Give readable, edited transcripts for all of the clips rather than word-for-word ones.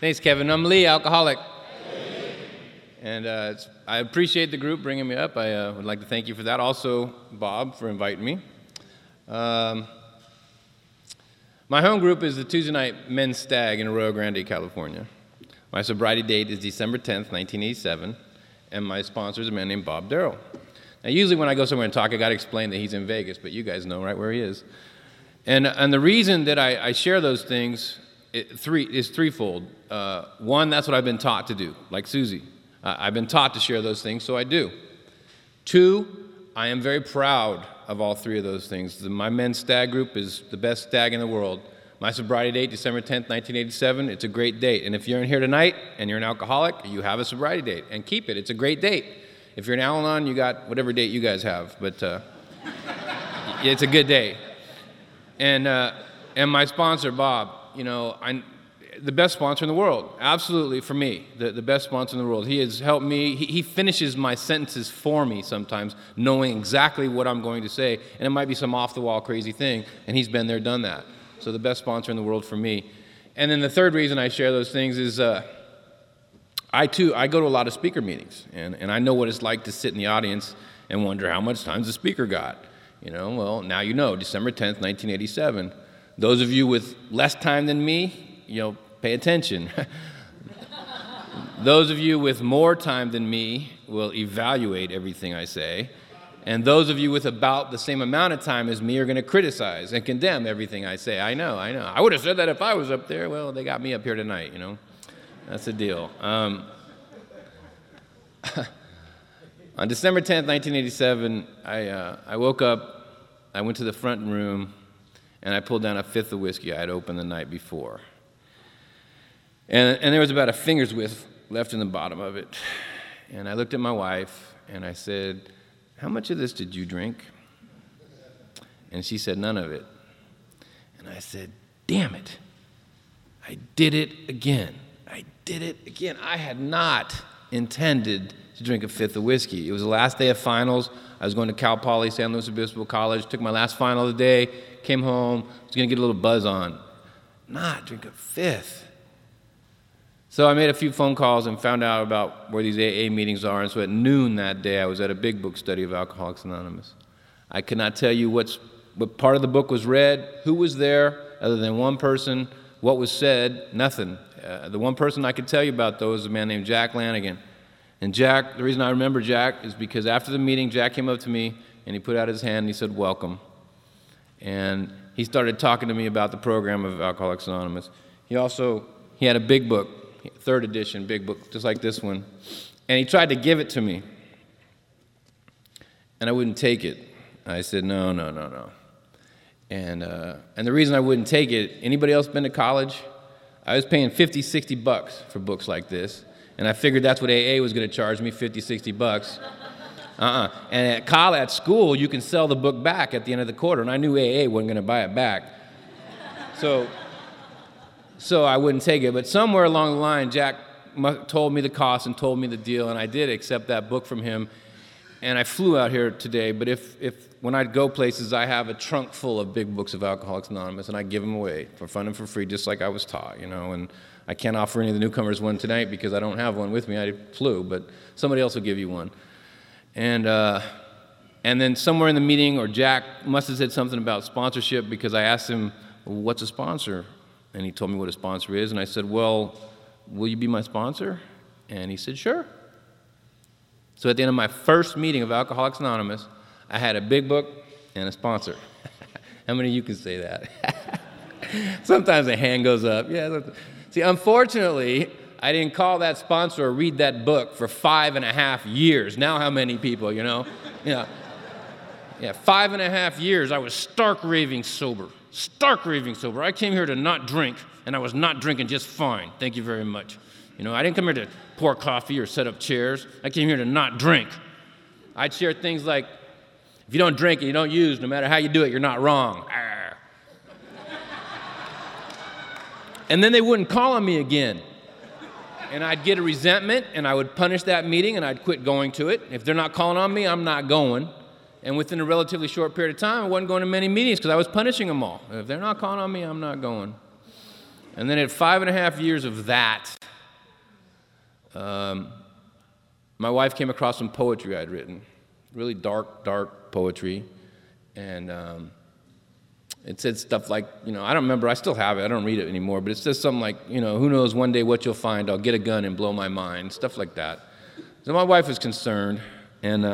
Thanks, Kevin. I'm Lee, alcoholic. And I appreciate the group bringing me up. I would like to thank you for that. Also, Bob, for inviting me. My home group is the Tuesday night men's stag in Arroyo Grande, California. My sobriety date is December 10th, 1987, and my sponsor is a man named Bob Darrell. Now, usually when I go somewhere and talk, I got to explain that he's in Vegas, but you guys know right where he is. And the reason that I share those things is threefold. One, that's what I've been taught to do, like Susie. I've been taught to share those things, so I do. Two, I am very proud of all three of those things. My men's stag group is the best stag in the world. My sobriety date, December 10th, 1987, it's a great date. And if you're in here tonight and you're an alcoholic, you have a sobriety date, and keep it. It's a great date. If you're an Al-Anon, you got whatever date you guys have, but it's a good date. And my sponsor, Bob, the best sponsor in the world, absolutely, for me, the best sponsor in the world. He has helped me. He finishes my sentences for me sometimes, knowing exactly what I'm going to say, and it might be some off-the-wall crazy thing, and he's been there, done that. So the best sponsor in the world for me. And then the third reason I share those things is I go to a lot of speaker meetings, and I know what it's like to sit in the audience and wonder how much time the speaker got. Well, now you know, December 10th, 1987. Those of you with less time than me, pay attention. Those of you with more time than me will evaluate everything I say. And those of you with about the same amount of time as me are going to criticize and condemn everything I say. I know. I would have said that if I was up there. Well, they got me up here tonight, That's the deal. On December 10th, 1987, I woke up, I went to the front room, and I pulled down a fifth of whiskey I had opened the night before. And there was about a finger's width left in the bottom of it. And I looked at my wife, and I said, "How much of this did you drink?" And she said, "None of it." And I said, "Damn it. I did it again. I did it again." I had not intended to drink a fifth of whiskey. It was the last day of finals. I was going to Cal Poly, San Luis Obispo College, took my last final of the day, came home, was going to get a little buzz on. Not drink a fifth. So I made a few phone calls and found out about where these AA meetings are, and so at noon that day I was at a big book study of Alcoholics Anonymous. I could not tell you what part of the book was read, who was there, other than one person, what was said, nothing. The one person I could tell you about, though, is a man named Jack Lanigan. And Jack, the reason I remember Jack is because after the meeting, Jack came up to me and he put out his hand and he said, "Welcome." And he started talking to me about the program of Alcoholics Anonymous. He had a big book, 3rd edition, big book, just like this one. And he tried to give it to me. And I wouldn't take it. I said, no. And the reason I wouldn't take it, anybody else been to college? I was paying $50, $60 for books like this. And I figured that's what AA was going to charge me, $50, $60. And at school, you can sell the book back at the end of the quarter. And I knew AA wasn't going to buy it back. So I wouldn't take it. But somewhere along the line, Jack told me the cost and told me the deal, and I did accept that book from him. And I flew out here today, but if when I go places, I have a trunk full of big books of Alcoholics Anonymous, and I give them away for fun and for free, just like I was taught, and I can't offer any of the newcomers one tonight because I don't have one with me. I flew, but somebody else will give you one. And then somewhere in the meeting, or Jack must have said something about sponsorship, because I asked him, "What's a sponsor?" And he told me what a sponsor is, and I said, "Well, will you be my sponsor?" And he said, "Sure." So at the end of my first meeting of Alcoholics Anonymous, I had a big book and a sponsor. How many of you can say that? Sometimes a hand goes up. Yeah. See, unfortunately, I didn't call that sponsor or read that book for 5.5 years. Now how many people, Yeah, 5.5 years, I was stark raving sober. I came here to not drink, and I was not drinking just fine. Thank you very much. I didn't come here to pour coffee or set up chairs. I came here to not drink. I'd share things like, if you don't drink and you don't use, no matter how you do it, you're not wrong. Arr. And then they wouldn't call on me again. And I'd get a resentment, and I would punish that meeting, and I'd quit going to it. If they're not calling on me, I'm not going. And within a relatively short period of time, I wasn't going to many meetings because I was punishing them all. If they're not calling on me, I'm not going. And then at 5.5 years of that, my wife came across some poetry I'd written, really dark poetry. And it said stuff like, I don't remember, I still have it, I don't read it anymore, but it says something like, who knows one day what you'll find, I'll get a gun and blow my mind, stuff like that. So my wife was concerned, and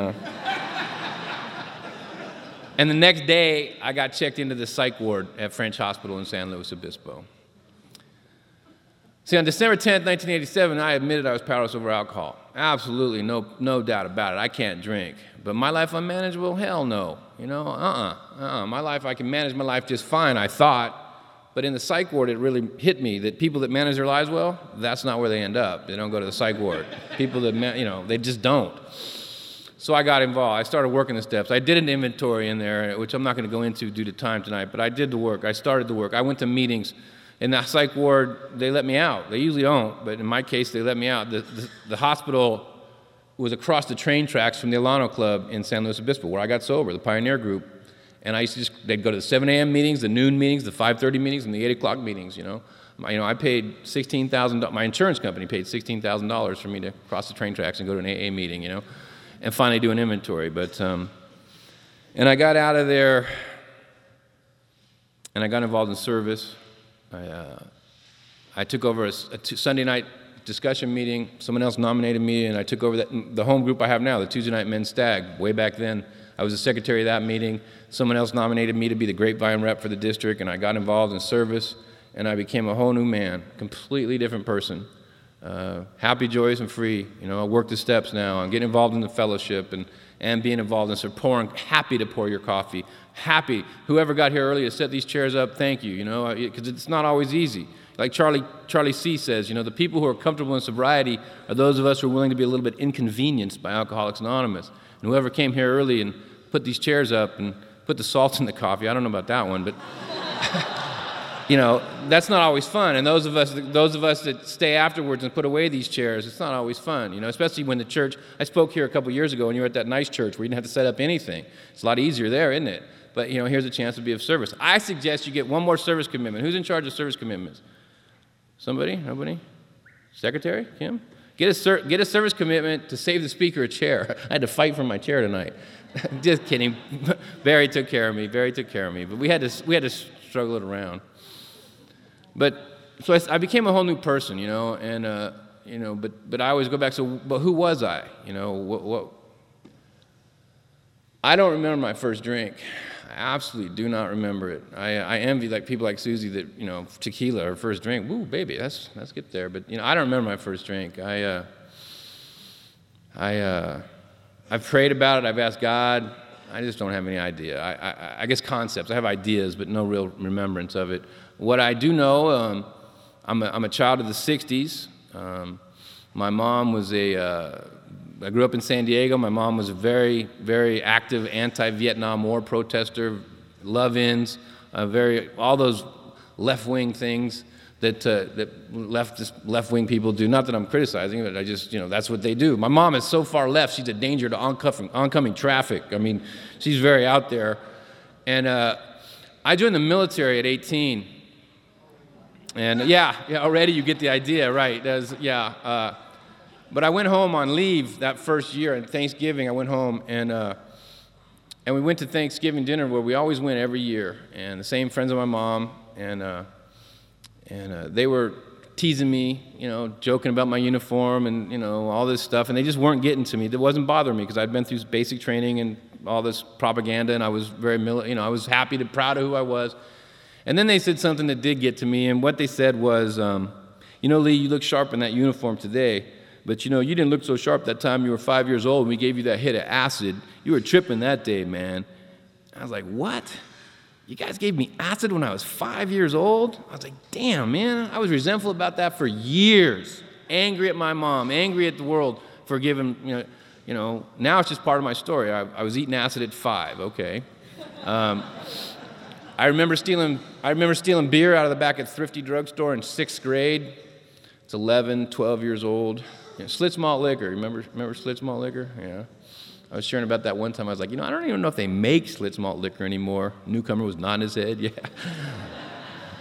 and the next day, I got checked into the psych ward at French Hospital in San Luis Obispo. See, on December 10th, 1987, I admitted I was powerless over alcohol. Absolutely, no doubt about it. I can't drink. But my life unmanageable? Hell no. My life, I can manage my life just fine, I thought. But in the psych ward, it really hit me that people that manage their lives well, that's not where they end up. They don't go to the psych ward. People that, they just don't. So I got involved. I started working the steps. I did an inventory in there, which I'm not going to go into due to time tonight, but I did the work. I started the work. I went to meetings. In the psych ward, they let me out. They usually don't, but in my case, they let me out. The hospital was across the train tracks from the Alano Club in San Luis Obispo, where I got sober, the Pioneer Group. And I used to they'd go to the 7 a.m. meetings, the noon meetings, the 5:30 meetings, and the 8 o'clock meetings, I paid $16,000, my insurance company paid $16,000 for me to cross the train tracks and go to an AA meeting, and finally do an inventory. But, and I got out of there, and I got involved in service. I took over a Sunday night discussion meeting. Someone else nominated me, and I took over the home group I have now, the Tuesday Night Men's Stag. Way back then, I was the secretary of that meeting. Someone else nominated me to be the Grapevine rep for the district, and I got involved in service, and I became a whole new man, completely different person. Happy, joyous, and free. I work the steps now. I'm getting involved in the fellowship and being involved in happy to pour your coffee. Happy. Whoever got here early to set these chairs up, thank you, because it's not always easy. Like Charlie C. says, the people who are comfortable in sobriety are those of us who are willing to be a little bit inconvenienced by Alcoholics Anonymous. And whoever came here early and put these chairs up and put the salt in the coffee, I don't know about that one, but that's not always fun. And those of us that stay afterwards and put away these chairs, it's not always fun, especially when the church, I spoke here a couple years ago and you were at that nice church where you didn't have to set up anything. It's a lot easier there, isn't it? But, here's a chance to be of service. I suggest you get one more service commitment. Who's in charge of service commitments? Somebody? Nobody? Secretary? Kim? Get a service commitment to save the speaker a chair. I had to fight for my chair tonight. Just kidding. Barry took care of me. But we had to struggle it around. But so I became a whole new person, and but I always go back. So, but who was I? What? I don't remember my first drink. I absolutely do not remember it. I envy people like Susie that tequila, her first drink. Woo, baby, let's get there. But I don't remember my first drink. I've prayed about it. I've asked God. I just don't have any idea. I guess concepts. I have ideas, but no real remembrance of it. What I do know, I'm a child of the '60s. My mom was I grew up in San Diego. My mom was a very, very active anti-Vietnam War protester, love-ins, all those left-wing things that left-wing people do. Not that I'm criticizing, but I just, that's what they do. My mom is so far left, she's a danger to oncoming traffic. I mean, she's very out there. And I joined the military at 18. And yeah, already you get the idea, right? But I went home on leave that first year, and Thanksgiving I went home, and we went to Thanksgiving dinner where we always went every year, and the same friends of my mom, and they were teasing me, joking about my uniform and, all this stuff, and they just weren't getting to me. It wasn't bothering me because I'd been through basic training and all this propaganda, and I was I was happy and proud of who I was. And then they said something that did get to me, and what they said was, Lee, you look sharp in that uniform today, but you didn't look so sharp that time you were 5 years old and we gave you that hit of acid. You were tripping that day, man. I was like, what? You guys gave me acid when I was 5 years old? I was like, damn, man. I was resentful about that for years. Angry at my mom, angry at the world for giving, now it's just part of my story. I was eating acid at 5, okay. I remember stealing beer out of the back of Thrifty drugstore in 6th grade. It's 11, 12 years old. Schlitz malt liquor. Remember Schlitz malt liquor? Yeah. I was sharing about that one time. I was like, I don't even know if they make Schlitz malt liquor anymore. Newcomer was nodding his head. Yeah.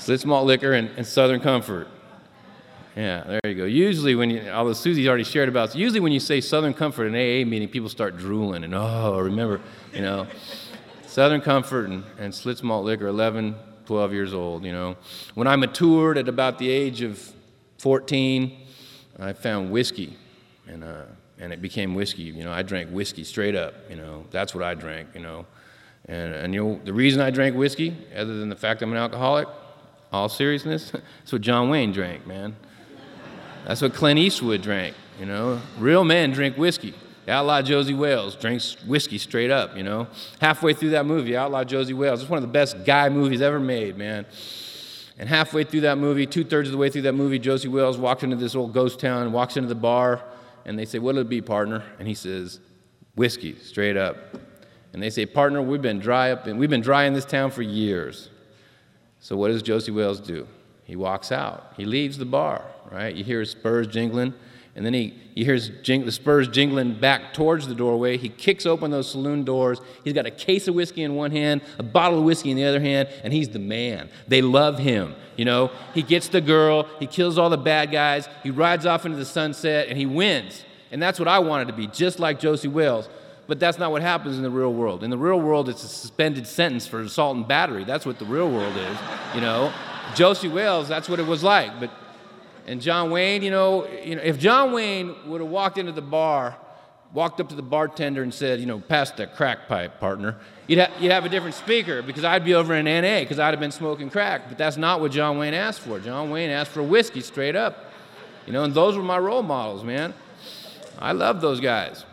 Schlitz malt liquor and Southern Comfort. Yeah, there you go. Usually although Susie's already shared about this, usually when you say Southern Comfort in AA meeting, people start drooling and, remember, Southern Comfort and Schlitz malt liquor, 11, 12 years old, When I matured at about the age of 14, I found whiskey, and it became whiskey. I drank whiskey straight up, That's what I drank, And the reason I drank whiskey, other than the fact I'm an alcoholic, all seriousness, that's what John Wayne drank, man. That's what Clint Eastwood drank, Real men drink whiskey. Outlaw Josie Wales drinks whiskey straight up, Halfway through that movie, Outlaw Josie Wales, it's one of the best guy movies ever made, man. And halfway through that movie, 2/3 of the way through that movie, Josie Wales walks into this old ghost town, walks into the bar, and they say, "What'll it be, partner?" And he says, "Whiskey, straight up." And they say, "Partner, we've been dry in this town for years." So what does Josie Wales do? He walks out. He leaves the bar, right? You hear his spurs jingling, and then he hears the spurs jingling back towards the doorway. He kicks open those saloon doors. He's got a case of whiskey in one hand, a bottle of whiskey in the other hand, and he's the man. They love him, He gets the girl. He kills all the bad guys. He rides off into the sunset, and he wins. And that's what I wanted to be, just like Josie Wales. But that's not what happens in the real world. In the real world, it's a suspended sentence for assault and battery. That's what the real world is, Josie Wales, that's what it was like. And John Wayne, if John Wayne would have walked into the bar, walked up to the bartender and said, "Pass the crack pipe, partner," you'd have a different speaker, because I'd be over in NA, because I'd have been smoking crack. But that's not what John Wayne asked for. John Wayne asked for whiskey straight up. And those were my role models, man. I love those guys.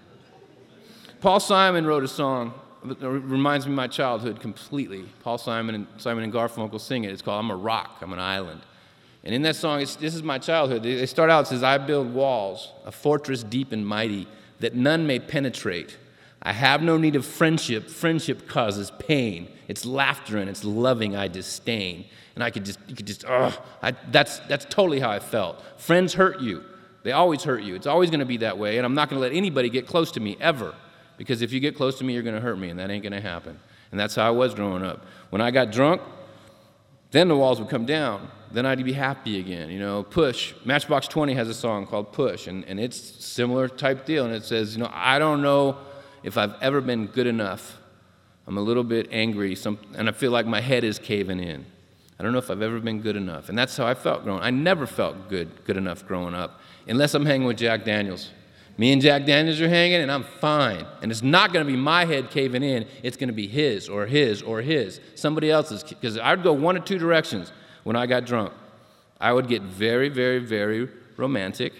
Paul Simon wrote a song that reminds me of my childhood completely. Paul Simon and Garfunkel sing it. It's called "I'm a Rock, I'm an Island." And in that song, this is my childhood. They start out, it says, "I build walls, a fortress deep and mighty, that none may penetrate. I have no need of friendship. Friendship causes pain. It's laughter and it's loving I disdain." And that's totally how I felt. Friends hurt you. They always hurt you. It's always going to be that way. And I'm not going to let anybody get close to me ever. Because if you get close to me, you're going to hurt me, and that ain't going to happen. And that's how I was growing up. When I got drunk, then the walls would come down. Then I'd be happy again, Push. Matchbox 20 has a song called Push, and it's a similar type deal. And it says, "I don't know if I've ever been good enough. I'm a little bit angry, and I feel like my head is caving in. I don't know if I've ever been good enough." And that's how I felt growing up. I never felt good enough growing up, unless I'm hanging with Jack Daniels. Me and Jack Daniels are hanging, and I'm fine. And it's not going to be my head caving in. It's going to be his or his or his, somebody else's. Because I'd go one of two directions when I got drunk. I would get very, very, very romantic.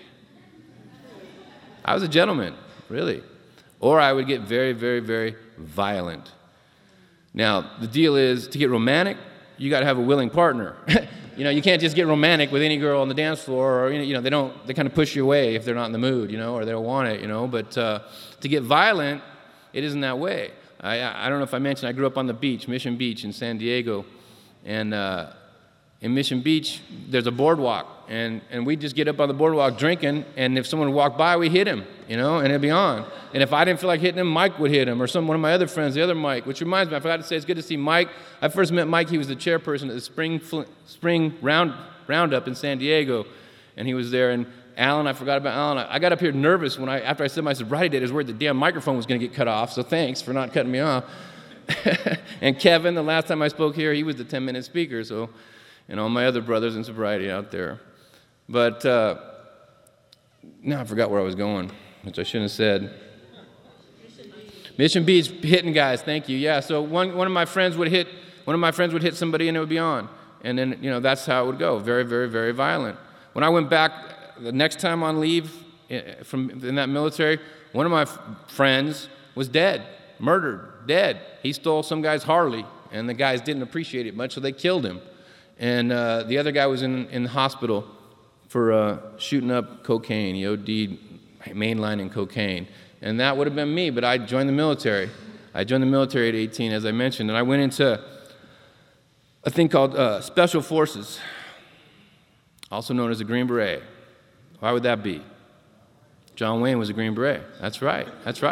I was a gentleman, really. Or I would get very, very, very violent. Now, the deal is, to get romantic, you got to have a willing partner. You can't just get romantic with any girl on the dance floor, or, they kind of push you away if they're not in the mood, or they don't want it, But to get violent, it isn't that way. I don't know if I mentioned, I grew up on the beach, Mission Beach in San Diego. And in Mission Beach, there's a boardwalk. And we just get up on the boardwalk drinking, and if someone walked by, we hit him, and it'd be on. And if I didn't feel like hitting him, Mike would hit him, or one of my other friends, the other Mike, which reminds me, I forgot to say, it's good to see Mike. I first met Mike, he was the chairperson at the spring roundup in San Diego, and he was there. And Alan, I forgot about Alan. I got up here nervous after I said my sobriety date. I was worried the damn microphone was going to get cut off, so thanks for not cutting me off. And Kevin, the last time I spoke here, he was the 10-minute speaker, so, all my other brothers in sobriety out there. But now I forgot where I was going, which I shouldn't have said. Mission Beach, hitting guys. Thank you. Yeah. So one of my friends would hit somebody, and it would be on, and then that's how it would go. Very, very, very violent. When I went back the next time on leave in that military, one of my friends was dead, murdered, dead. He stole some guy's Harley, and the guys didn't appreciate it much, so they killed him. And the other guy was in the hospital for shooting up cocaine. He OD'd mainlining cocaine. And that would have been me, but I joined the military. I joined the military at 18, as I mentioned, and I went into a thing called Special Forces, also known as a Green Beret. Why would that be? John Wayne was a Green Beret. That's right.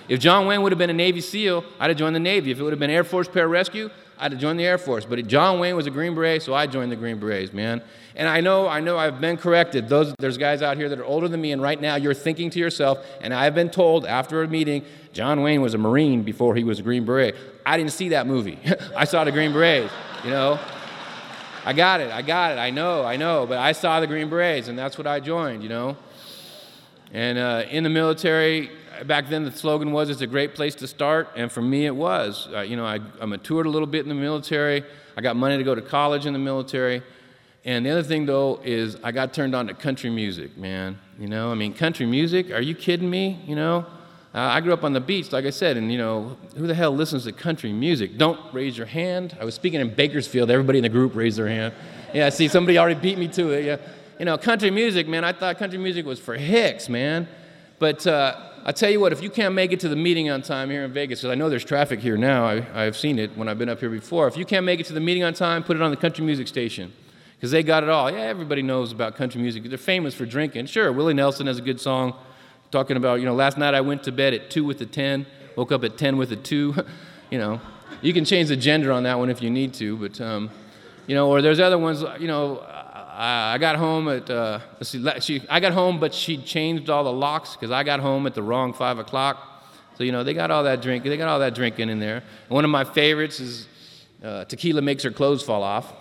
If John Wayne would have been a Navy SEAL, I'd have joined the Navy. If it would have been Air Force Pararescue, I'd have joined the Air Force. But John Wayne was a Green Beret, so I joined the Green Berets, man. And I know I've been corrected. There's guys out here that are older than me, and right now you're thinking to yourself, and I've been told after a meeting, John Wayne was a Marine before he was a Green Beret. I didn't see that movie. I saw the Green Berets, you know. I got it, I know, but I saw the Green Berets, and that's what I joined, you know. And in the military, back then the slogan was, it's a great place to start, and for me it was. You know, I matured a little bit in the military. I got money to go to college in the military. And the other thing, though, is I got turned on to country music, man. You know, I mean, country music, are you kidding me, you know? I grew up on the beach, like I said, and, you know, who the hell listens to country music? Don't raise your hand. I was speaking in Bakersfield. Everybody in the group raised their hand. Yeah, see, somebody already beat me to it, yeah. You know, country music, man, I thought country music was for hicks, man. But I tell you what, if you can't make it to the meeting on time here in Vegas, because I know there's traffic here now, I've seen it when I've been up here before. If you can't make it to the meeting on time, put it on the country music station, because they got it all. Yeah, everybody knows about country music. They're famous for drinking. Sure, Willie Nelson has a good song talking about, you know, last night I went to bed at 2 with a 10, woke up at 10 with a 2. You know, you can change the gender on that one if you need to, but, you know, or there's other ones, you know, I got home at, I got home, but she changed all the locks because I got home at the wrong 5 o'clock. So, you know, they got all that drinking in there. And one of my favorites is Tequila Makes Her Clothes Fall Off.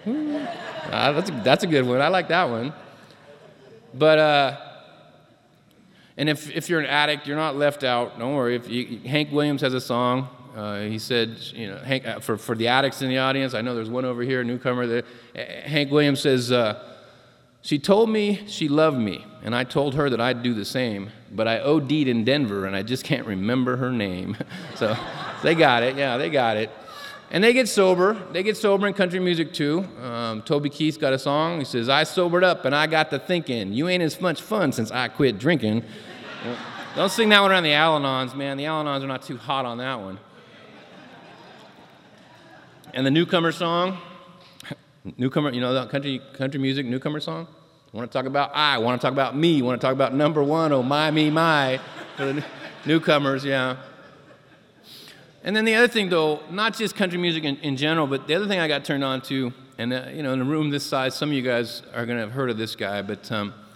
That's a good one. I like that one. But, and if you're an addict, you're not left out. Don't worry. Hank Williams has a song. He said, you know, Hank, for the addicts in the audience, I know there's one over here, a newcomer. That Hank Williams says, she told me she loved me, and I told her that I'd do the same, but I OD'd in Denver, and I just can't remember her name. So they got it. Yeah, they got it. And they get sober. They get sober in country music, too. Toby Keith's got a song. He says, I sobered up, and I got to thinking, you ain't as much fun since I quit drinking. You know, don't sing that one around the Al-Anons, man. The Al-Anons are not too hot on that one. And the newcomer song, newcomer, you know, the country music newcomer song? Want to talk about I, want to talk about me, want to talk about number one, oh my, me, my, for the newcomers, yeah. And then the other thing, though, not just country music in general, but the other thing I got turned on to, and, you know, in a room this size, some of you guys are going to have heard of this guy, but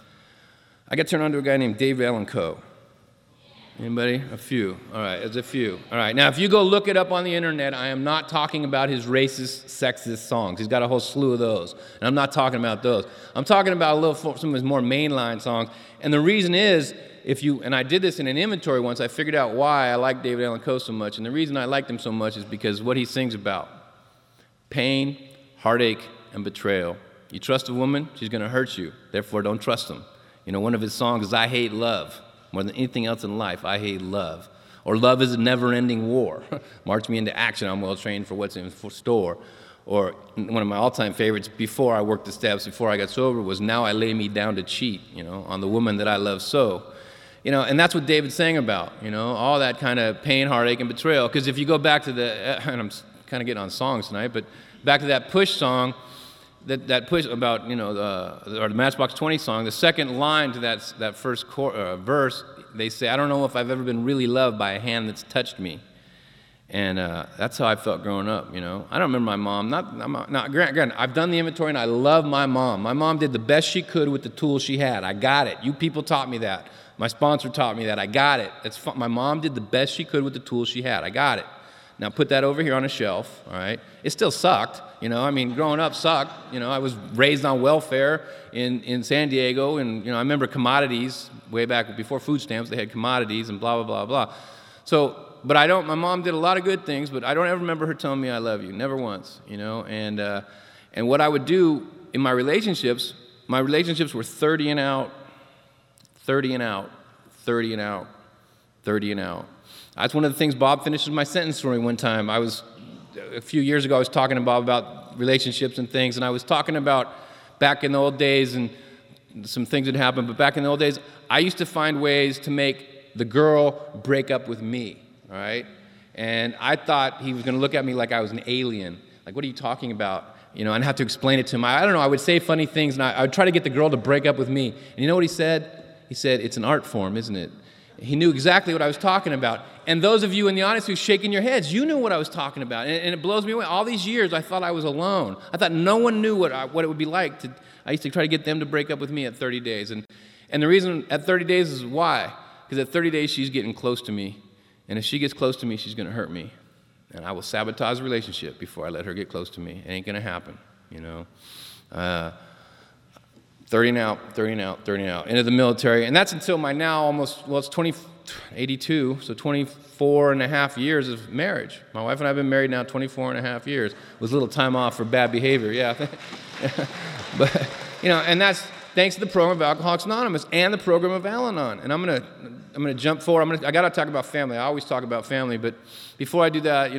I got turned on to a guy named Dave Allan Coe. Anybody? A few. All right, there's a few. All right, now if you go look it up on the internet, I am not talking about his racist, sexist songs. He's got a whole slew of those, and I'm not talking about those. I'm talking about some of his more mainline songs, and the reason is, and I did this in an inventory once, I figured out why I like David Allan Coe so much, and the reason I liked him so much is because what he sings about: pain, heartache, and betrayal. You trust a woman, she's going to hurt you, therefore don't trust them. You know, one of his songs is I Hate Love. More than anything else in life, I hate love. Or love is a never-ending war. March me into action, I'm well-trained for what's in store. Or one of my all-time favorites, before I worked the steps, before I got sober, was now I lay me down to cheat, you know, on the woman that I love so. You know, and that's what David sang about, you know, all that kind of pain, heartache, and betrayal. Because if you go back to and I'm kind of getting on songs tonight, but back to that Push song, that Push about, you know, or the Matchbox 20 song, the second line to that first verse, they say, I don't know if I've ever been really loved by a hand that's touched me. And that's how I felt growing up, you know. I don't remember my mom. Granted, I've done the inventory, and I love my mom. My mom did the best she could with the tools she had. I got it. You people taught me that. My sponsor taught me that. I got it. My mom did the best she could with the tools she had. I got it. Now put that over here on a shelf, all right? It still sucked, you know. I mean, growing up sucked. You know, I was raised on welfare in San Diego, and, you know, I remember commodities way back before food stamps. They had commodities and blah, blah, blah, blah. So, but my mom did a lot of good things, but I don't ever remember her telling me I love you, never once, you know. And what I would do in my relationships were 30 and out, 30 and out, 30 and out, 30 and out. That's one of the things Bob finishes my sentence for me one time. A few years ago, I was talking to Bob about relationships and things, and I was talking about back in the old days, and some things had happened, but back in the old days, I used to find ways to make the girl break up with me, all right? And I thought he was going to look at me like I was an alien. Like, what are you talking about? You know, and have to explain it to him. I don't know, I would say funny things, and I would try to get the girl to break up with me. And you know what he said? He said, it's an art form, isn't it? He knew exactly what I was talking about. And those of you in the audience who's shaking your heads, you knew what I was talking about. And it blows me away. All these years, I thought I was alone. I thought no one knew what it would be like. I used to try to get them to break up with me at 30 days. And the reason at 30 days is why. Because at 30 days, she's getting close to me. And if she gets close to me, she's going to hurt me. And I will sabotage the relationship before I let her get close to me. It ain't going to happen, 30 and out. Into the military. And that's until my now almost, it's 82, so 24 and a half years of marriage. My wife and I have been married now 24 and a half years. With a little time off for bad behavior, yeah. But, and that's thanks to the program of Alcoholics Anonymous and the program of Al-Anon. And I'm gonna jump forward. I gotta talk about family. I always talk about family, but before I do that,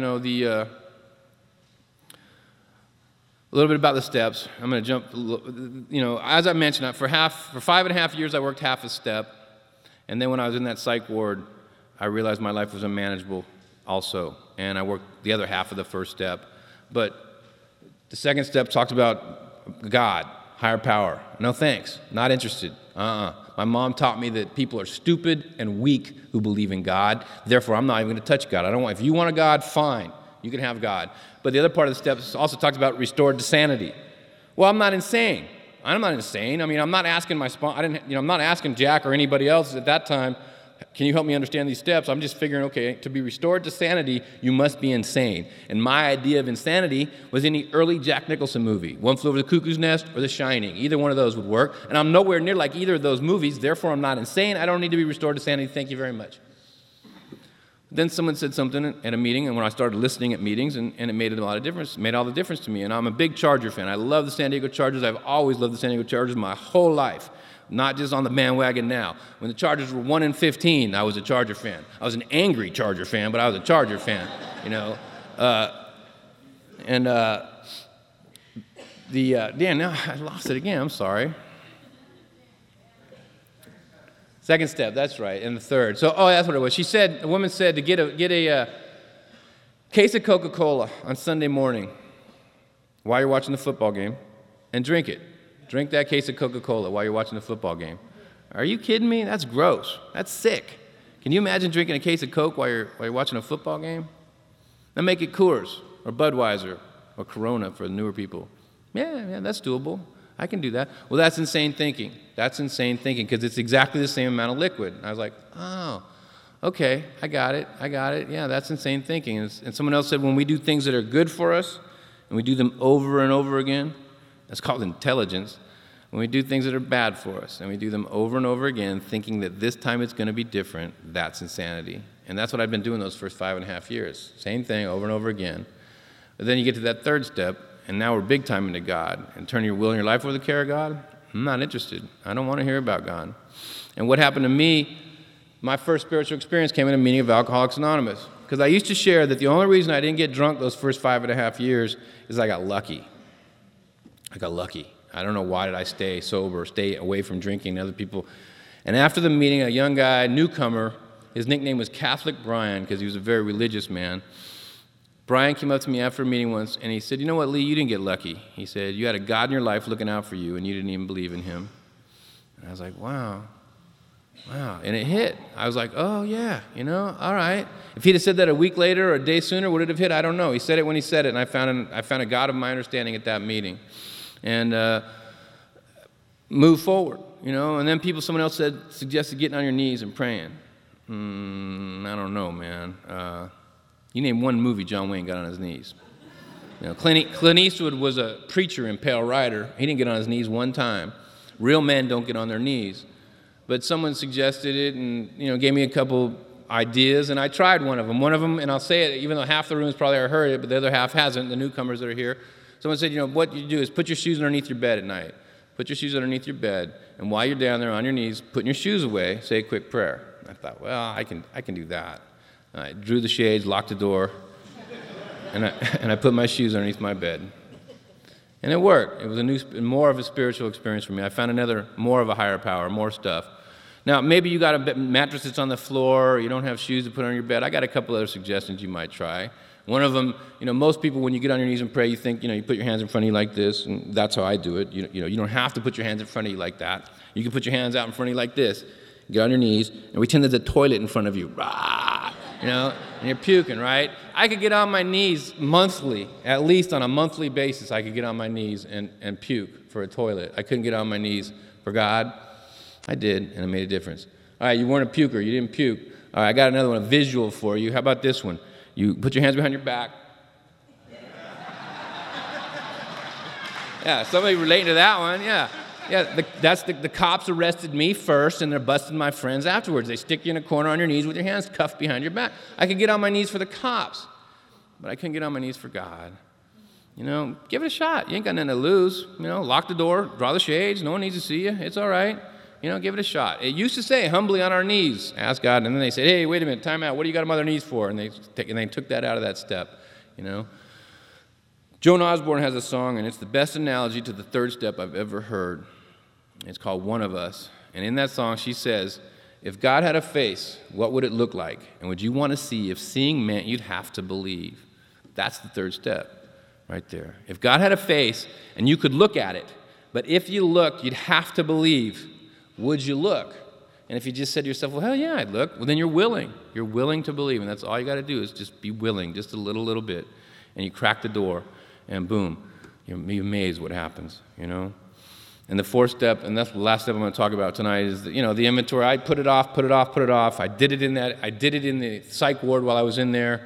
a little bit about the steps. I'm going to jump, as I mentioned, for 5.5 years I worked half a step. And then when I was in that psych ward, I realized my life was unmanageable also. And I worked the other half of the first step. But the second step talks about God, higher power. No thanks, not interested. My mom taught me that people are stupid and weak who believe in God. Therefore, I'm not even going to touch God. If you want a God, fine. You can have God. But the other part of the steps also talks about restored to sanity. Well, I'm not insane. I'm not insane. I'm not asking I'm not asking Jack or anybody else at that time, can you help me understand these steps? I'm just figuring, okay, to be restored to sanity, you must be insane. And my idea of insanity was in the early Jack Nicholson movie, One Flew Over the Cuckoo's Nest or The Shining. Either one of those would work. And I'm nowhere near like either of those movies, therefore I'm not insane. I don't need to be restored to sanity. Thank you very much. Then someone said something at a meeting, and when I started listening at meetings, and it made a lot of difference, made all the difference to me. And I'm a big Charger fan. I love the San Diego Chargers. I've always loved the San Diego Chargers my whole life, not just on the bandwagon now. When the Chargers were 1-15, I was a Charger fan. I was an angry Charger fan, but I was a Charger fan, now I lost it again. I'm sorry. Second step, that's right, and the third. So, that's what it was. A woman said to get a case of Coca-Cola on Sunday morning while you're watching the football game and drink it. Drink that case of Coca-Cola while you're watching the football game. Are you kidding me? That's gross. That's sick. Can you imagine drinking a case of Coke while you're watching a football game? Now make it Coors or Budweiser or Corona for the newer people. Yeah, that's doable. I can do that. Well, that's insane thinking. Because it's exactly the same amount of liquid. And I was like, oh, okay, I got it. Yeah, that's insane thinking. And someone else said when we do things that are good for us and we do them over and over again, that's called intelligence. When we do things that are bad for us and we do them over and over again, thinking that this time it's going to be different, that's insanity. And that's what I've been doing those first 5.5 years. Same thing over and over again. But then you get to that third step, and now we're big time into God. And turn your will and your life over to the care of God? I'm not interested. I don't want to hear about God. And what happened to me, my first spiritual experience came in a meeting of Alcoholics Anonymous. Because I used to share that the only reason I didn't get drunk those first 5.5 years is I got lucky. I don't know why did I stay sober, stay away from drinking and other people. And after the meeting, a young guy, newcomer, his nickname was Catholic Brian because he was a very religious man. Brian came up to me after a meeting once, and he said, you know what, Lee, you didn't get lucky. He said, you had a God in your life looking out for you, and you didn't even believe in him. And I was like, wow. And it hit. I was like, oh, yeah, all right. If he'd have said that a week later or a day sooner, would it have hit? I don't know. He said it when he said it, and I found a God of my understanding at that meeting. And move forward, And then someone else suggested getting on your knees and praying. I don't know, man. You name one movie John Wayne got on his knees. Clint Eastwood was a preacher in Pale Rider. He didn't get on his knees one time. Real men don't get on their knees. But someone suggested it and, gave me a couple ideas, and I tried one of them. And I'll say it, even though half the room has probably already heard it, but the other half hasn't, the newcomers that are here. Someone said, what you do is put your shoes underneath your bed at night. Put your shoes underneath your bed, and while you're down there on your knees, putting your shoes away, say a quick prayer. I thought, well, I can do that. I drew the shades, locked the door, and I put my shoes underneath my bed. And it worked. It was more of a spiritual experience for me. I found more of a higher power, more stuff. Now, maybe you got a mattress that's on the floor, or you don't have shoes to put on your bed. I got a couple other suggestions you might try. One of them, most people, when you get on your knees and pray, you think, you put your hands in front of you like this, and that's how I do it. You don't have to put your hands in front of you like that. You can put your hands out in front of you like this. get on your knees, and pretend there's a toilet in front of you. Rah! You know, and you're puking, right? I could get on my knees monthly, at least on a monthly basis, I could get on my knees and puke for a toilet. I couldn't get on my knees for God. I did, and it made a difference. All right, you weren't a puker. You didn't puke. All right, I got another one, a visual for you. How about this one? You put your hands behind your back. Yeah, somebody relating to that one, yeah. Yeah, the cops arrested me first, and they're busting my friends afterwards. They stick you in a corner on your knees with your hands cuffed behind your back. I could get on my knees for the cops, but I couldn't get on my knees for God. You know, give it a shot. You ain't got nothing to lose. You know, lock the door, draw the shades. No one needs to see you. It's all right. You know, give it a shot. It used to say, humbly on our knees, ask God. And then they said, hey, wait a minute, time out. What do you got them on their knees for? And they took that out of that step, you know. Joan Osborne has a song, and it's the best analogy to the third step I've ever heard. It's called One of Us. And in that song, she says, if God had a face, what would it look like? And would you want to see if seeing meant you'd have to believe? That's the third step right there. If God had a face and you could look at it, but if you looked, you'd have to believe, would you look? And if you just said to yourself, well, hell yeah, I'd look, well, then you're willing. You're willing to believe, and that's all you got to do is just be willing, just a little bit. And you crack the door, and boom, you're amazed what happens, you know? And the fourth step, and that's the last step I'm going to talk about tonight, is the inventory. I put it off. I did it in the psych ward while I was in there.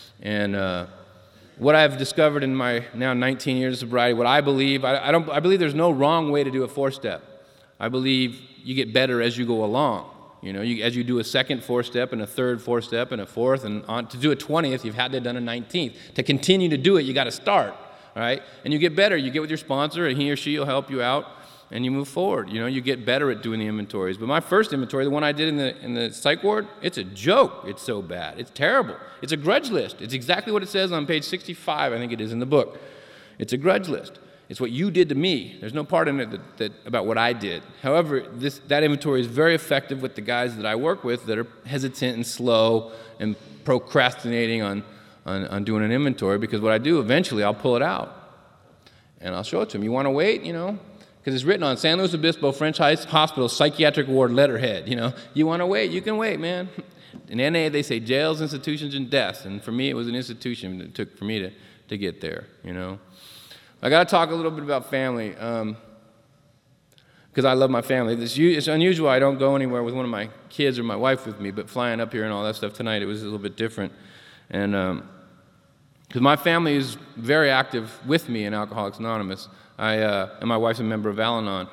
And what I've discovered in my now 19 years of sobriety, what I believe, I believe there's no wrong way to do a four-step. I believe you get better as you go along. You know, as you do a second four-step and a third four-step and a fourth, and on to do a 20th, you've had to have done a 19th. To continue to do it, you got to start, all right? And you get better. You get with your sponsor, and he or she will help you out, and you move forward. You know, you get better at doing the inventories. But my first inventory, the one I did in the psych ward, it's a joke. It's so bad. It's terrible. It's a grudge list. It's exactly what it says on page 65, I think it is in the book. It's a grudge list. It's what you did to me. There's no part in it that about what I did. However, that inventory is very effective with the guys that I work with that are hesitant and slow and procrastinating on doing an inventory, because what I do, eventually I'll pull it out and I'll show it to them. You want to wait, you know? Because it's written on San Luis Obispo French Hospital Psychiatric Ward letterhead, you know. You want to wait, you can wait, man. In NA, they say jails, institutions, and deaths. And for me, it was an institution that took for me to get there, you know. I got to talk a little bit about family, because I love my family. It's unusual. I don't go anywhere with one of my kids or my wife with me, but flying up here and all that stuff tonight, it was a little bit different. And because my family is very active with me in Alcoholics Anonymous. And my wife's a member of Al-Anon.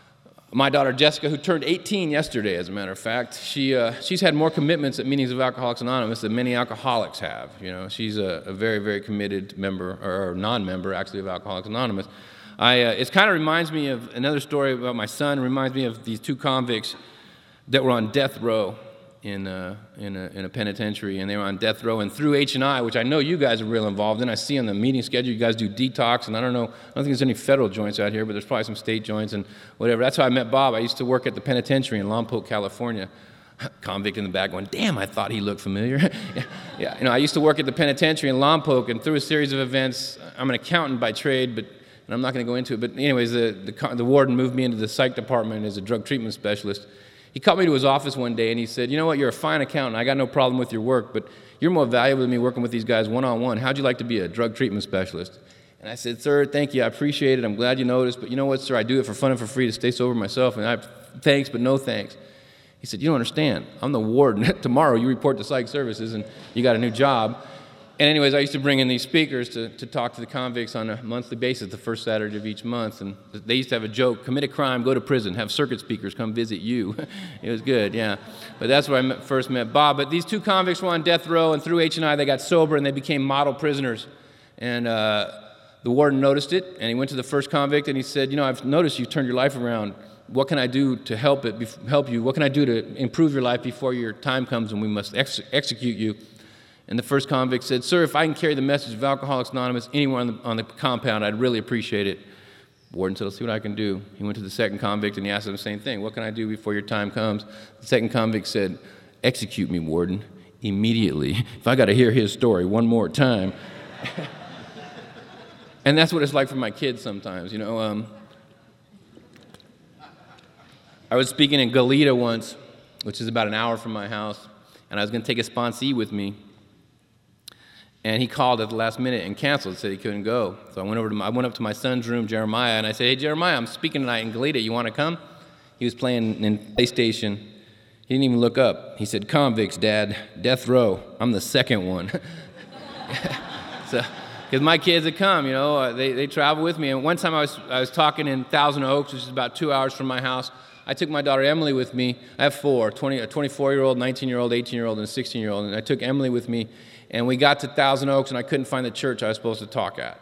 My daughter Jessica, who turned 18 yesterday, as a matter of fact, she's had more commitments at meetings of Alcoholics Anonymous than many alcoholics have. You know, she's a very, very committed member, or non-member, actually, of Alcoholics Anonymous. It kind of reminds me of another story about my son. It reminds me of these two convicts that were on death row in a penitentiary, and they were on death row, and through H&I, which I know you guys are real involved in. I see on the meeting schedule you guys do detox, and I don't think there's any federal joints out here, but there's probably some state joints and whatever. That's how I met Bob. I used to work at the penitentiary in Lompoc, California. Convict in the back going, damn, I thought he looked familiar. Yeah, you know, I used to work at the penitentiary in Lompoc, and through a series of events, I'm an accountant by trade, and I'm not going to go into it, but anyways, the warden moved me into the psych department as a drug treatment specialist. He called me to his office one day and he said, you know what, you're a fine accountant. I got no problem with your work, but you're more valuable than me working with these guys one-on-one. How'd you like to be a drug treatment specialist? And I said, sir, thank you. I appreciate it. I'm glad you noticed. But you know what, sir, I do it for fun and for free to stay sober myself. And thanks, but no thanks. He said, you don't understand. I'm the warden. Tomorrow you report to psych services and you got a new job. And anyways, I used to bring in these speakers to talk to the convicts on a monthly basis, the first Saturday of each month. And they used to have a joke, commit a crime, go to prison, have circuit speakers come visit you. It was good, yeah. But that's where I first met Bob. But these two convicts were on death row, and through H&I they got sober and they became model prisoners. And the warden noticed it, and he went to the first convict and he said, you know, I've noticed you've turned your life around. What can I do to help you? What can I do to improve your life before your time comes when we must execute you? And the first convict said, sir, if I can carry the message of Alcoholics Anonymous anywhere on the compound, I'd really appreciate it. The warden said, let's see what I can do. He went to the second convict and he asked him the same thing. What can I do before your time comes? The second convict said, execute me, warden, immediately. If I got to hear his story one more time. And that's what it's like for my kids sometimes, you know. I was speaking in Goleta once which is about an hour from my house, and I was going to take a sponsee with me. And he called at the last minute and canceled, said he couldn't go. So I went up to my son's room, Jeremiah, and I said, "Hey, Jeremiah, I'm speaking tonight in Goleta. You want to come?" He was playing in PlayStation. He didn't even look up. He said, "Convicts, Dad, death row. I'm the second one." So, because my kids had come, they travel with me. And one time I was talking in Thousand Oaks, which is about 2 hours from my house. I took my daughter Emily with me. I have four, a 24-year-old, 19-year-old, 18-year-old, and a 16-year-old. And I took Emily with me, and we got to Thousand Oaks, and I couldn't find the church I was supposed to talk at.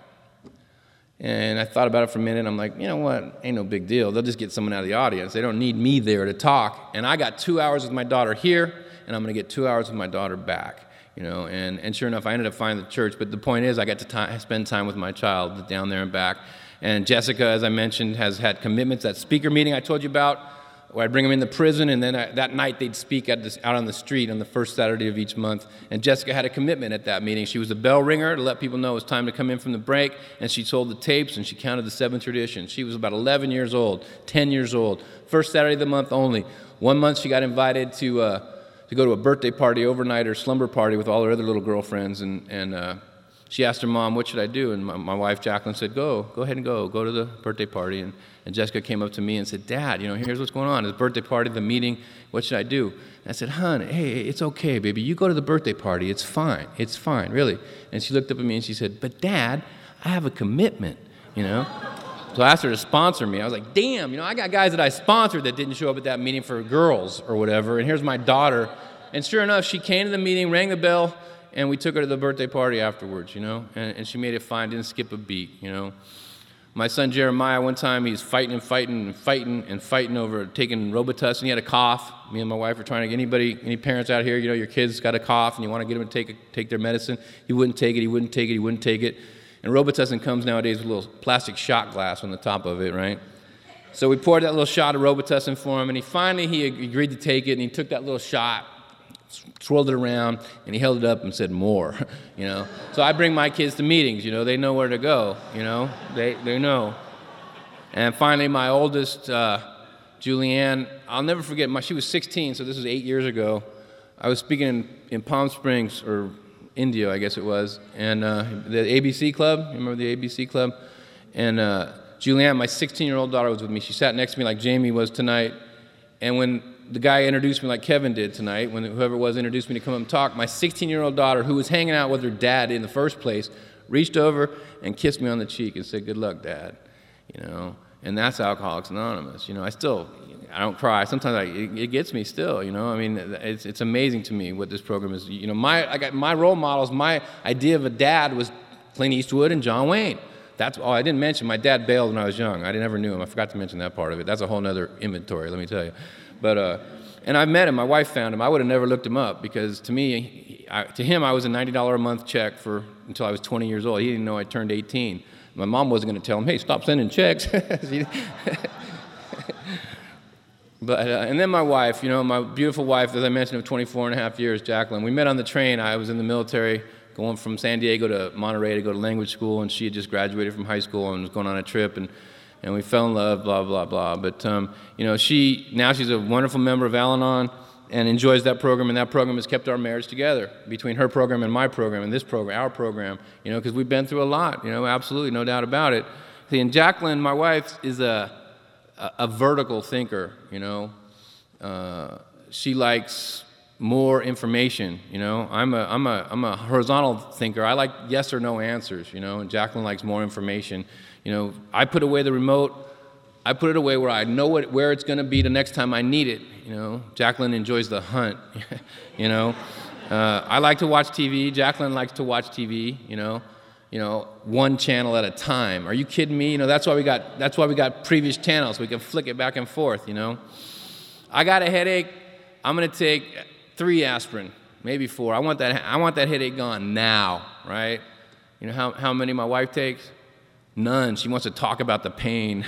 And I thought about it for a minute, and I'm like, you know what, ain't no big deal. They'll just get someone out of the audience. They don't need me there to talk. And I got 2 hours with my daughter here, and I'm going to get 2 hours with my daughter back. And sure enough, I ended up finding the church. But the point is, I got to spend time with my child down there and back. And Jessica, as I mentioned, has had commitments. That speaker meeting I told you about, where I'd bring them into prison, and then that night they'd speak out on the street on the first Saturday of each month. And Jessica had a commitment at that meeting. She was a bell ringer to let people know it was time to come in from the break, and she sold the tapes, and she counted the seventh tradition. She was about 11 years old, 10 years old, first Saturday of the month only. 1 month she got invited to go to a birthday party, overnight, or slumber party with all her other little girlfriends, and she asked her mom, "What should I do?" And my wife, Jacqueline, said, go ahead and go to the birthday party. And Jessica came up to me and said, "Dad, here's what's going on. There's a birthday party, the meeting, what should I do?" And I said, "Hon, hey, it's okay, baby. You go to the birthday party. It's fine, really." And she looked up at me and she said, "But Dad, I have a commitment, So I asked her to sponsor me. I was like, damn, I got guys that I sponsored that didn't show up at that meeting for girls or whatever, and here's my daughter. And sure enough, she came to the meeting, rang the bell, and we took her to the birthday party afterwards, and she made it fine, didn't skip a beat, My son Jeremiah, one time, he's fighting over taking Robitussin. He had a cough. Me and my wife were trying to get any parents out here, your kid's got a cough and you want to get them to take their medicine. He wouldn't take it. And Robitussin comes nowadays with a little plastic shot glass on the top of it, right? So we poured that little shot of Robitussin for him, and he agreed to take it, and he took that little shot, swirled it around, and he held it up and said, "More," So I bring my kids to meetings, they know where to go, they know. And finally, my oldest, Julianne, I'll never forget, she was 16, so this was 8 years ago. I was speaking in Palm Springs, or India, I guess it was, and the ABC Club, you remember the ABC Club? And Julianne, my 16-year-old daughter, was with me. She sat next to me like Jamie was tonight, and when the guy introduced me like Kevin did tonight, when whoever it was introduced me to come up and talk, my 16-year-old daughter, who was hanging out with her dad in the first place, reached over and kissed me on the cheek and said, "Good luck, Dad," and that's Alcoholics Anonymous. I don't cry. Sometimes it gets me still, it's amazing to me what this program is. I got my role models, my idea of a dad was Clint Eastwood and John Wayne. That's all I didn't mention. My dad bailed when I was young. I never knew him. I forgot to mention that part of it. That's a whole nother inventory, let me tell you. But, and I met him. My wife found him. I would have never looked him up because to me, to him, I was a $90 a month check until I was 20 years old. He didn't know I turned 18. My mom wasn't going to tell him, "Hey, stop sending checks." But, and then my wife, my beautiful wife, as I mentioned, of 24 and a half years, Jacqueline. We met on the train. I was in the military going from San Diego to Monterey to go to language school, and she had just graduated from high school and was going on a trip, and we fell in love, blah, blah, blah. But, she's a wonderful member of Al-Anon and enjoys that program, and that program has kept our marriage together between her program and my program and this program, our program, because we've been through a lot, absolutely, no doubt about it. See, and Jacqueline, my wife, is a vertical thinker, she likes more information, I'm a horizontal thinker. I like yes or no answers, and Jacqueline likes more information. I put away the remote. I put it away where I know where it's going to be the next time I need it. Jacqueline enjoys the hunt. I like to watch TV. Jacqueline likes to watch TV. One channel at a time. Are you kidding me? That's why we got previous channels. We can flick it back and forth. I got a headache. I'm gonna take 3 aspirin, maybe 4. I want that headache gone now, right? How many my wife takes? None. She wants to talk about the pain.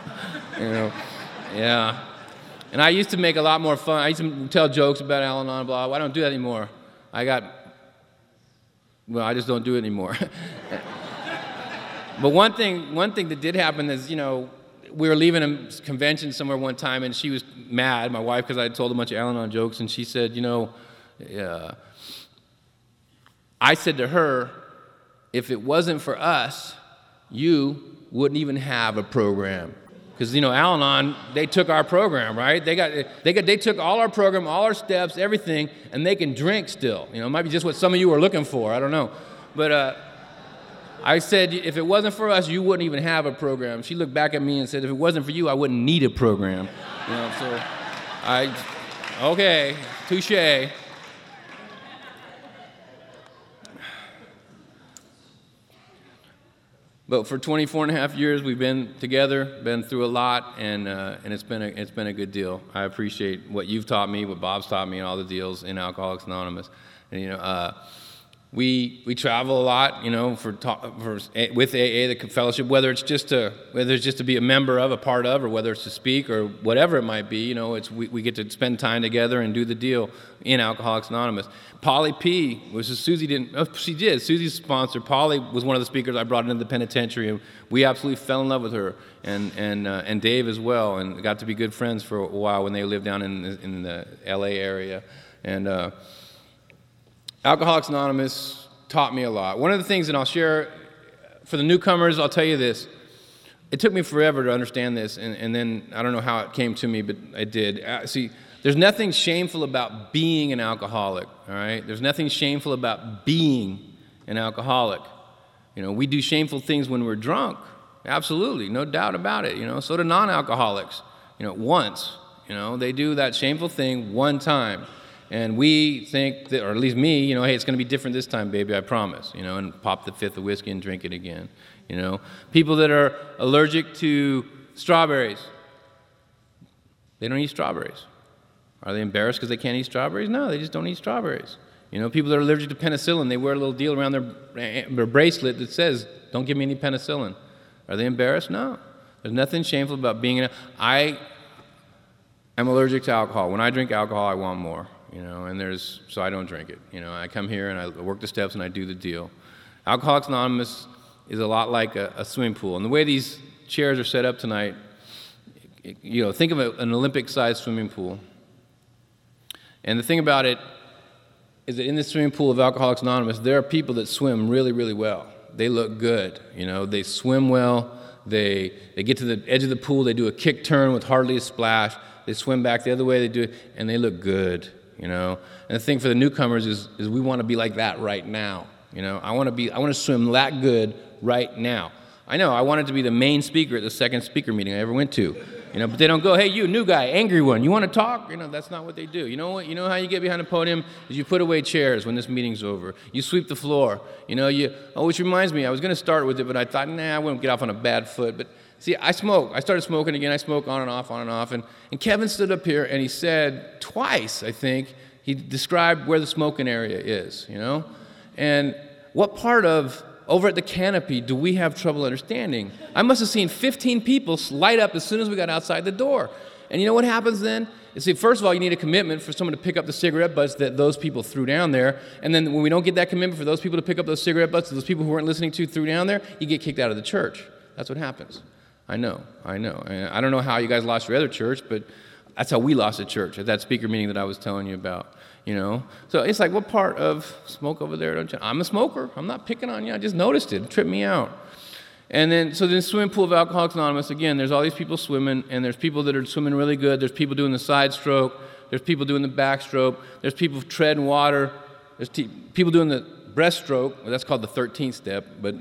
Yeah. And I used to make a lot more fun. I used to tell jokes about Al-Anon, blah. I don't do that anymore. I just don't do it anymore. But one thing that did happen is, we were leaving a convention somewhere one time, and she was mad, my wife, because I had told a bunch of Al-Anon jokes, and she said, I said to her, if it wasn't for us, you wouldn't even have a program. Because, Al-Anon, they took our program, right? They took all our program, all our steps, everything, and they can drink still. It might be just what some of you are looking for, I don't know. But I said, if it wasn't for us, you wouldn't even have a program. She looked back at me and said, if it wasn't for you, I wouldn't need a program. Okay, touche. But for 24 and a half years, we've been together, been through a lot, and it's been a good deal. I appreciate what you've taught me, what Bob's taught me, and all the deals in Alcoholics Anonymous. And we travel a lot, with AA, the fellowship, whether it's just to be a member of, a part of, or whether it's to speak or whatever it might be. We get to spend time together and do the deal in Alcoholics Anonymous. Polly P. Susie's sponsor. Polly was one of the speakers I brought into the penitentiary, and we absolutely fell in love with her, and Dave as well, and got to be good friends for a while when they lived down in the LA area, and. Alcoholics Anonymous taught me a lot. One of the things that I'll share for the newcomers, I'll tell you this. It took me forever to understand this, and then I don't know how it came to me, but I did. See, there's nothing shameful about being an alcoholic, all right? There's nothing shameful about being an alcoholic. We do shameful things when we're drunk. Absolutely, no doubt about it. So do non-alcoholics. Once. They do that shameful thing one time. And we think that, or at least me, hey, it's going to be different this time, baby, I promise, and pop the fifth of whiskey and drink it again, People that are allergic to strawberries, they don't eat strawberries. Are they embarrassed because they can't eat strawberries? No, they just don't eat strawberries. People that are allergic to penicillin, they wear a little deal around their bracelet that says, don't give me any penicillin. Are they embarrassed? No. There's nothing shameful about being I'm allergic to alcohol. When I drink alcohol, I want more. So I don't drink it. I come here and I work the steps and I do the deal. Alcoholics Anonymous is a lot like a swimming pool. And the way these chairs are set up tonight, think of an Olympic-sized swimming pool. And the thing about it is that in the swimming pool of Alcoholics Anonymous, there are people that swim really, really well. They look good. They swim well. They get to the edge of the pool. They do a kick turn with hardly a splash. They swim back the other way. They do it, and they look good. And the thing for the newcomers is we want to be like that right now. I want to swim that good right now. I know I wanted to be the main speaker at the second speaker meeting I ever went to. But they don't go, hey, you new guy, angry one, you want to talk? That's not what they do. You know what? You know how you get behind a podium is you put away chairs when this meeting's over. You sweep the floor. Which reminds me, I was going to start with it, but I thought, I wouldn't get off on a bad foot. But see, I smoke. I started smoking again. I smoke on and off. And Kevin stood up here and he said twice, I think, he described where the smoking area is, And what part of over at the canopy do we have trouble understanding? I must have seen 15 people light up as soon as we got outside the door. And you know what happens then? See, first of all, you need a commitment for someone to pick up the cigarette butts that those people threw down there. And then when we don't get that commitment for those people to pick up those cigarette butts that those people who weren't listening to threw down there, you get kicked out of the church. That's what happens. I know. And I don't know how you guys lost your other church, but that's how we lost a church at that speaker meeting that I was telling you about. So it's like, what part of smoke over there don't you? I'm a smoker. I'm not picking on you. I just noticed it. It tripped me out. And then, so the swimming pool of Alcoholics Anonymous, again, there's all these people swimming, and there's people that are swimming really good. There's people doing the side stroke. There's people doing the backstroke. There's people treading water. There's people doing the breaststroke. Well, that's called the 13th step. But,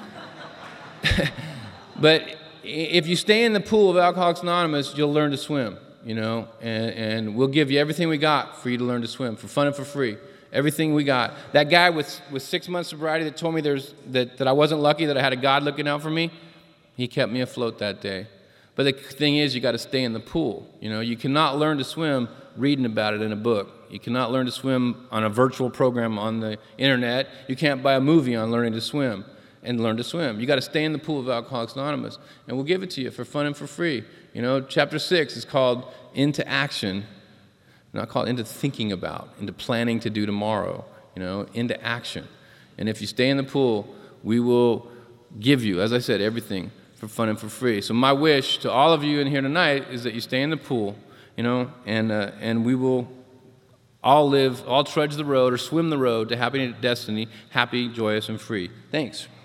but if you stay in the pool of Alcoholics Anonymous, you'll learn to swim. And we'll give you everything we got for you to learn to swim, for fun and for free. Everything we got. That guy with 6 months sobriety that told me that I wasn't lucky, that I had a God looking out for me, he kept me afloat that day. But the thing is, you got to stay in the pool. You cannot learn to swim reading about it in a book. You cannot learn to swim on a virtual program on the internet. You can't buy a movie on learning to swim and learn to swim. You got to stay in the pool of Alcoholics Anonymous, and we'll give it to you for fun and for free. Chapter 6 is called Into Action, not called Into Thinking About, into planning to do tomorrow, into action. And if you stay in the pool, we will give you, as I said, everything for fun and for free. So my wish to all of you in here tonight is that you stay in the pool, and we will all trudge the road or swim the road to happy destiny, happy, joyous, and free. Thanks.